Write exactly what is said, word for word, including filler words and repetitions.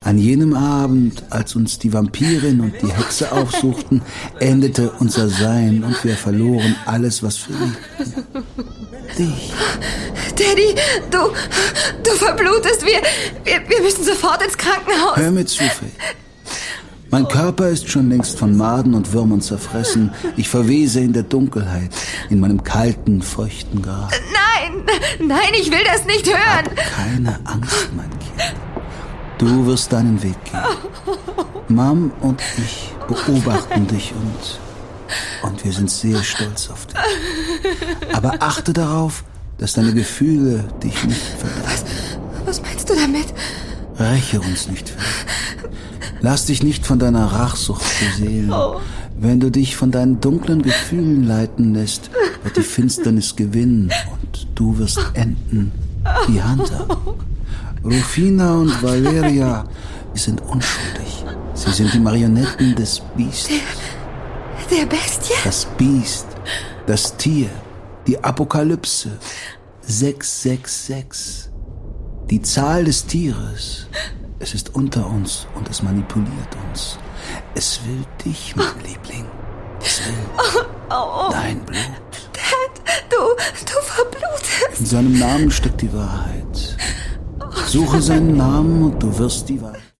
An jenem Abend, als uns die Vampirin und die Hexe aufsuchten, endete unser Sein und wir verloren alles, was wir liebten. Dich. Daddy, du, du verblutest. Wir, wir, wir müssen sofort ins Krankenhaus. Hör mir zu, Faye. Mein Körper ist schon längst von Maden und Würmern zerfressen. Ich verwese in der Dunkelheit, in meinem kalten, feuchten Grab. Nein, nein, ich will das nicht hören. Hab keine Angst, mein Kind. Du wirst deinen Weg gehen. Mom und ich beobachten dich und, und wir sind sehr stolz auf dich. Aber achte darauf, dass deine Gefühle dich nicht verderben. Was, was meinst du damit? Räche uns nicht, Faye. Lass dich nicht von deiner Rachsucht beseelen. Oh. Wenn du dich von deinen dunklen Gefühlen leiten lässt, wird die Finsternis gewinnen und du wirst enden wie Hunter. Rufina und Valeria sind unschuldig. Sie sind die Marionetten des Biestes. Der, der Bestie? Das Biest, das Tier, die Apokalypse. sechs sechs sechs. Die Zahl des Tieres. Es ist unter uns und es manipuliert uns. Es will dich, mein Liebling. Es will oh, oh, oh. dein Blut. Dad, du, du verblutest. In seinem Namen steckt die Wahrheit. Suche seinen Namen und du wirst die Wahrheit.